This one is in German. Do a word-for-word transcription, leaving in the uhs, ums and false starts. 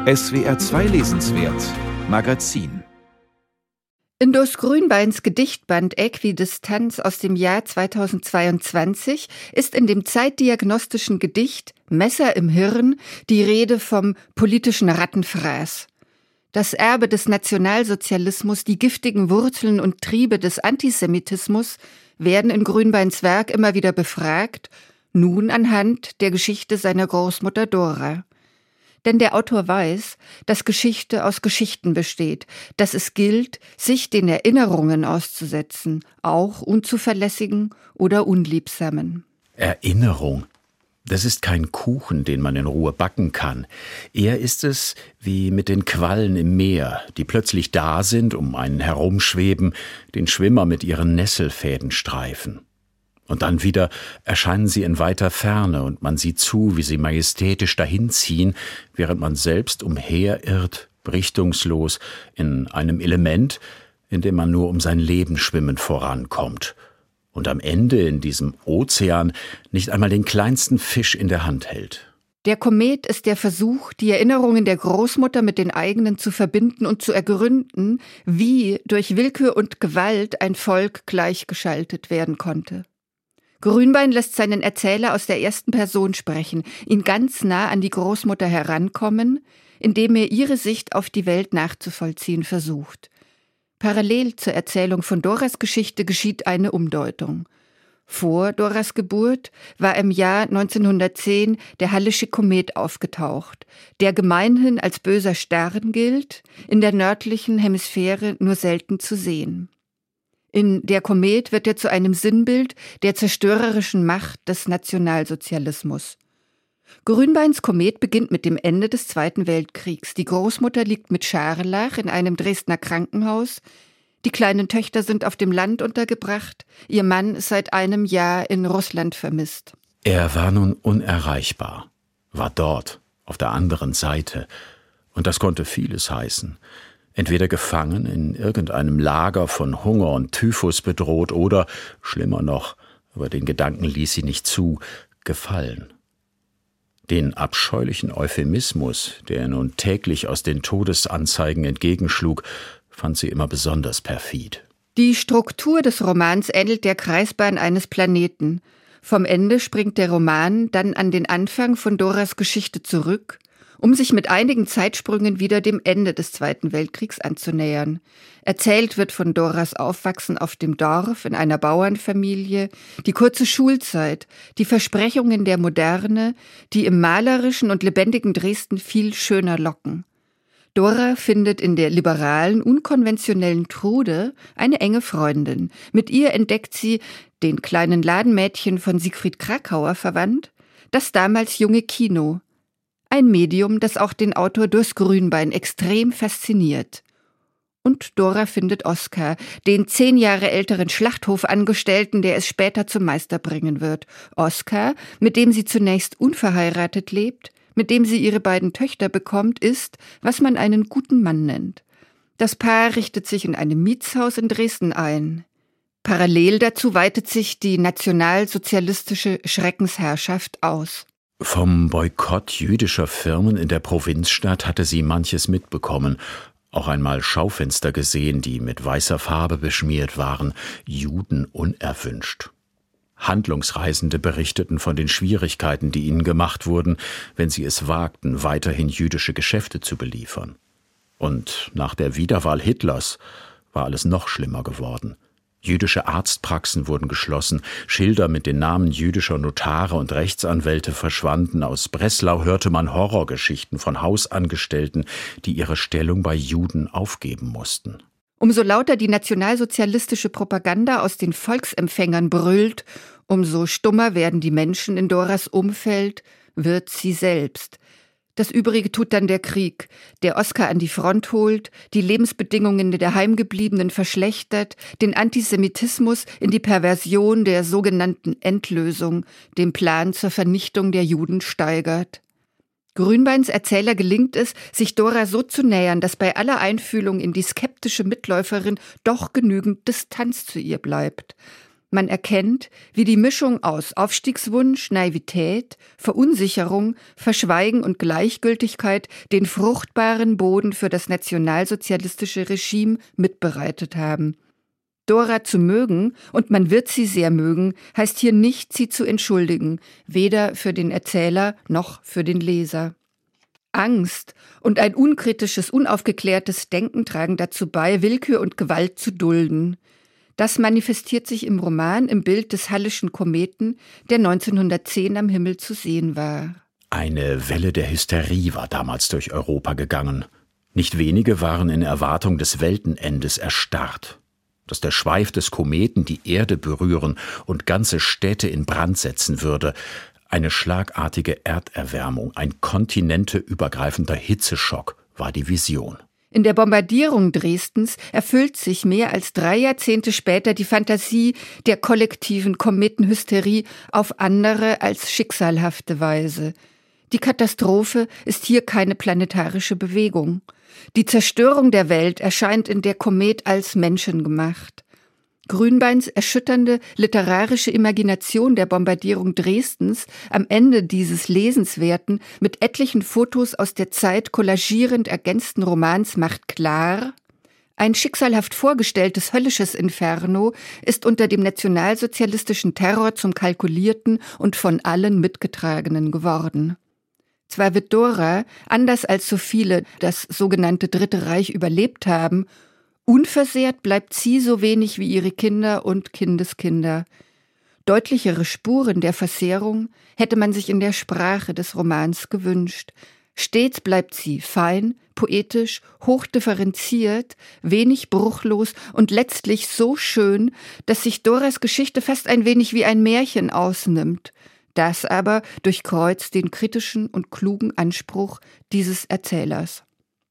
S W R zwei Lesenswert Magazin. In Dos Grünbeins Gedichtband Äquidistanz aus dem Jahr zweitausendzweiundzwanzig ist in dem zeitdiagnostischen Gedicht Messer im Hirn die Rede vom politischen Rattenfraß. Das Erbe des Nationalsozialismus, die giftigen Wurzeln und Triebe des Antisemitismus werden in Grünbeins Werk immer wieder befragt, nun anhand der Geschichte seiner Großmutter Dora. Denn der Autor weiß, dass Geschichte aus Geschichten besteht, dass es gilt, sich den Erinnerungen auszusetzen, auch unzuverlässigen oder unliebsamen. Erinnerung. Das ist kein Kuchen, den man in Ruhe backen kann. Eher ist es wie mit den Quallen im Meer, die plötzlich da sind, um einen herumschweben, den Schwimmer mit ihren Nesselfäden streifen. Und dann wieder erscheinen sie in weiter Ferne und man sieht zu, wie sie majestätisch dahinziehen, während man selbst umherirrt, richtungslos, in einem Element, in dem man nur um sein Leben schwimmend vorankommt. Und am Ende in diesem Ozean nicht einmal den kleinsten Fisch in der Hand hält. Der Komet ist der Versuch, die Erinnerungen der Großmutter mit den eigenen zu verbinden und zu ergründen, wie durch Willkür und Gewalt ein Volk gleichgeschaltet werden konnte. Grünbein lässt seinen Erzähler aus der ersten Person sprechen, ihn ganz nah an die Großmutter herankommen, indem er ihre Sicht auf die Welt nachzuvollziehen versucht. Parallel zur Erzählung von Doras Geschichte geschieht eine Umdeutung. Vor Doras Geburt war im Jahr neunzehnhundertzehn der Hallische Komet aufgetaucht, der gemeinhin als böser Stern gilt, in der nördlichen Hemisphäre nur selten zu sehen. In Der Komet wird er zu einem Sinnbild der zerstörerischen Macht des Nationalsozialismus. Grünbeins Komet beginnt mit dem Ende des Zweiten Weltkriegs. Die Großmutter liegt mit Scharlach in einem Dresdner Krankenhaus. Die kleinen Töchter sind auf dem Land untergebracht. Ihr Mann ist seit einem Jahr in Russland vermisst. Er war nun unerreichbar, war dort, auf der anderen Seite. Und das konnte vieles heißen. Entweder gefangen, in irgendeinem Lager von Hunger und Typhus bedroht oder, schlimmer noch, aber den Gedanken ließ sie nicht zu, gefallen. Den abscheulichen Euphemismus, der er nun täglich aus den Todesanzeigen entgegenschlug, fand sie immer besonders perfid. Die Struktur des Romans ähnelt der Kreisbahn eines Planeten. Vom Ende springt der Roman dann an den Anfang von Doras Geschichte zurück, um sich mit einigen Zeitsprüngen wieder dem Ende des Zweiten Weltkriegs anzunähern. Erzählt wird von Doras Aufwachsen auf dem Dorf in einer Bauernfamilie, die kurze Schulzeit, die Versprechungen der Moderne, die im malerischen und lebendigen Dresden viel schöner locken. Dora findet in der liberalen, unkonventionellen Trude eine enge Freundin. Mit ihr entdeckt sie, den kleinen Ladenmädchen von Siegfried Kracauer verwandt, das damals junge Kino. Ein Medium, das auch den Autor Dos Grünbein extrem fasziniert. Und Dora findet Oskar, den zehn Jahre älteren Schlachthofangestellten, der es später zum Meister bringen wird. Oskar, mit dem sie zunächst unverheiratet lebt, mit dem sie ihre beiden Töchter bekommt, ist, was man einen guten Mann nennt. Das Paar richtet sich in einem Mietshaus in Dresden ein. Parallel dazu weitet sich die nationalsozialistische Schreckensherrschaft aus. Vom Boykott jüdischer Firmen in der Provinzstadt hatte sie manches mitbekommen, auch einmal Schaufenster gesehen, die mit weißer Farbe beschmiert waren, Juden unerwünscht. Handlungsreisende berichteten von den Schwierigkeiten, die ihnen gemacht wurden, wenn sie es wagten, weiterhin jüdische Geschäfte zu beliefern. Und nach der Wiederwahl Hitlers war alles noch schlimmer geworden. Jüdische Arztpraxen wurden geschlossen, Schilder mit den Namen jüdischer Notare und Rechtsanwälte verschwanden, aus Breslau hörte man Horrorgeschichten von Hausangestellten, die ihre Stellung bei Juden aufgeben mussten. Umso lauter die nationalsozialistische Propaganda aus den Volksempfängern brüllt, umso stummer werden die Menschen in Doras Umfeld, wird sie selbst. Das Übrige tut dann der Krieg, der Oskar an die Front holt, die Lebensbedingungen der Heimgebliebenen verschlechtert, den Antisemitismus in die Perversion der sogenannten Endlösung, dem Plan zur Vernichtung der Juden steigert. Grünbeins Erzähler gelingt es, sich Dora so zu nähern, dass bei aller Einfühlung in die skeptische Mitläuferin doch genügend Distanz zu ihr bleibt. Man erkennt, wie die Mischung aus Aufstiegswunsch, Naivität, Verunsicherung, Verschweigen und Gleichgültigkeit den fruchtbaren Boden für das nationalsozialistische Regime mitbereitet haben. Dora zu mögen, und man wird sie sehr mögen, heißt hier nicht, sie zu entschuldigen, weder für den Erzähler noch für den Leser. Angst und ein unkritisches, unaufgeklärtes Denken tragen dazu bei, Willkür und Gewalt zu dulden. Das manifestiert sich im Roman im Bild des Hallischen Kometen, der neunzehnhundertzehn am Himmel zu sehen war. Eine Welle der Hysterie war damals durch Europa gegangen. Nicht wenige waren in Erwartung des Weltenendes erstarrt. Dass der Schweif des Kometen die Erde berühren und ganze Städte in Brand setzen würde, eine schlagartige Erderwärmung, ein kontinenteübergreifender Hitzeschock war die Vision. In der Bombardierung Dresdens erfüllt sich mehr als drei Jahrzehnte später die Fantasie der kollektiven Kometenhysterie auf andere als schicksalhafte Weise. Die Katastrophe ist hier keine planetarische Bewegung. Die Zerstörung der Welt erscheint in der Komet als menschengemacht. Grünbeins erschütternde literarische Imagination der Bombardierung Dresdens am Ende dieses lesenswerten, mit etlichen Fotos aus der Zeit kollagierend ergänzten Romans macht klar: Ein schicksalhaft vorgestelltes höllisches Inferno ist unter dem nationalsozialistischen Terror zum kalkulierten und von allen mitgetragenen geworden. Zwar wird Dora, anders als so viele das sogenannte Dritte Reich überlebt haben, unversehrt bleibt sie so wenig wie ihre Kinder und Kindeskinder. Deutlichere Spuren der Versehrung hätte man sich in der Sprache des Romans gewünscht. Stets bleibt sie fein, poetisch, hochdifferenziert, wenig bruchlos und letztlich so schön, dass sich Doras Geschichte fast ein wenig wie ein Märchen ausnimmt. Das aber durchkreuzt den kritischen und klugen Anspruch dieses Erzählers.